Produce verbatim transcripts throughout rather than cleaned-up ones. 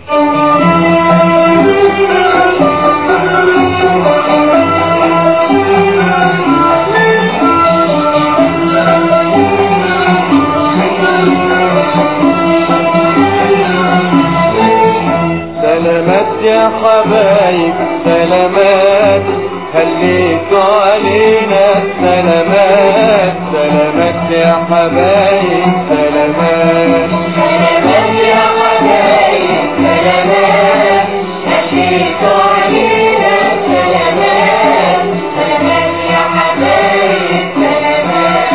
سلامات يا حبايب سلامات خليتوا علينا سلامات. سلامات يا حبايب سلامات. سلامات يا حبايب سلامات خليتوا علينا سلامات. سلامات يا حبايب سلامات.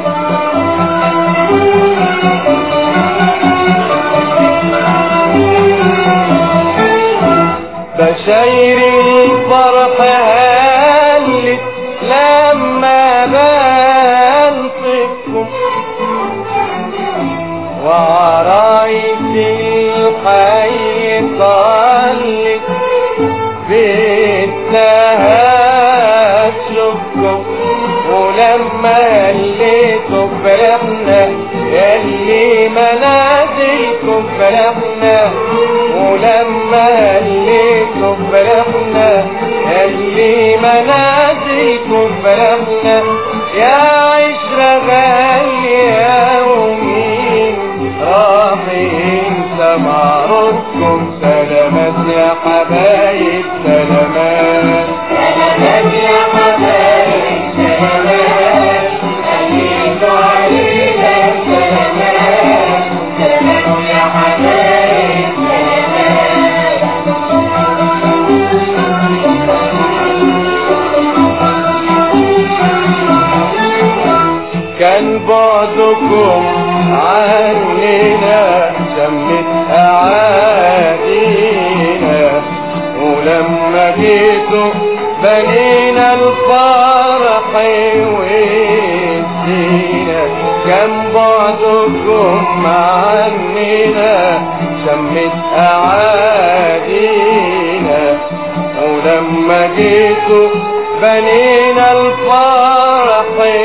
بشاير الفرح هلت لما بنصفكم وعرايس الحي طلت بتهشكم ولما هليتوا فرحنا ياللي منازلكم فرحنا ولما هليتوا فرحنا ياللي منازلكم فرحنا. يا عشرة غالية ومين راح ينسى معروفكم. سلامات يا حبايب سلامات. سلامات يا حبايب سلامات خليتوا علينا سلامات. سلامات يا حبايب سلامات. كان بعدكم عننا شمت أعادينا ولما جيتوا بنينا الفرح وادينا. كان بعدكم عننا شمت أعادينا ولما جيتوا بنينا الفرح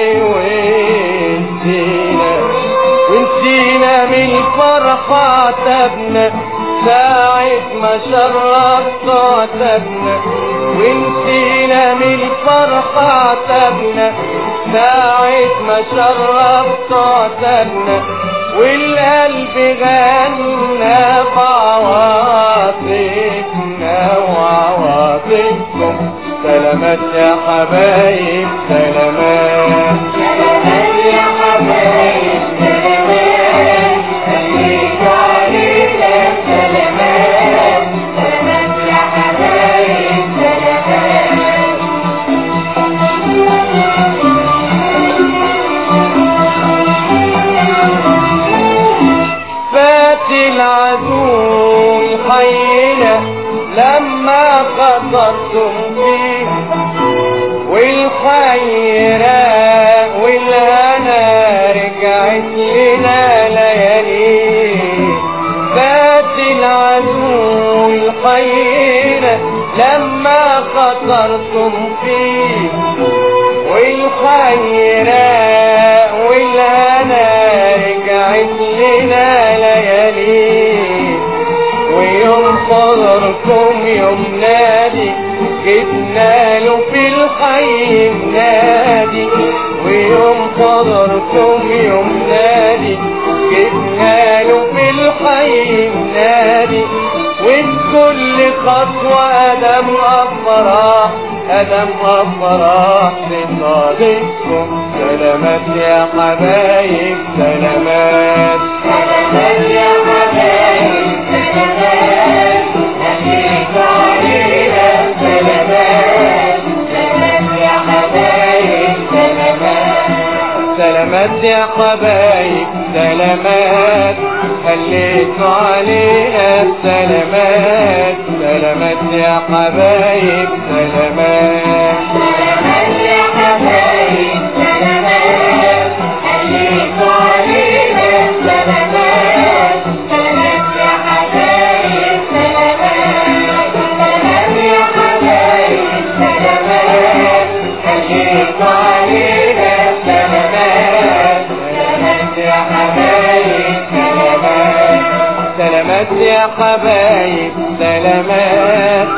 وانسينا. ونسينا من الفرحة عتبنا ساعة ما شرفت عتبنا. ونسينا من الفرحة عتبنا ساعة ما شرفت عتبنا. والقلب غنى بعواطفنا وعواطفكم. سلامات يا حبايب سلامات. سلامات يا حبايب سلامات خليتوا علينا سلامات. سلامات يا حبايب سلامات. فات العدو الحينا لما خطرتم فيه والخيرة والهنا رجعت لنا ليالي. فات العدو الحينا لما خطرتم فيه والخيرة والهنا رجعت لنا ليالي. ويوم حضركم يوم نادي جبنا له في الحي نادي. ويوم حضركم يوم نادي جبنا له في الحي نادي. وبكل خطوة أدم أفراح أدم أفراح لصادقكم. سلامات يا حبايب سلامات. سلامات يا حبايب سلامات خليتوا علينا سلامات. سلامات يا حبايب سلامات. سلامات يا حبايب سلامات خليتوا علينا سلامات. سلامات يا حبايب سلامات. سلامات يا حبايب سلامات خليتوا علينا سلامات. سلامات يا حبايب سلامات. سلامات يا حبايب سلامات خليتوا علينا سلامات. سلامات يا حبايب سلامات. سلامات سلامات يا حبايب سلامات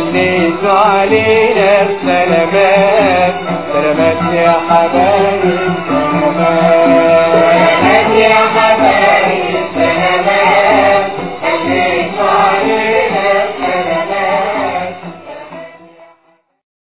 هليتوا علينا بسلامات سلامات يا حبايب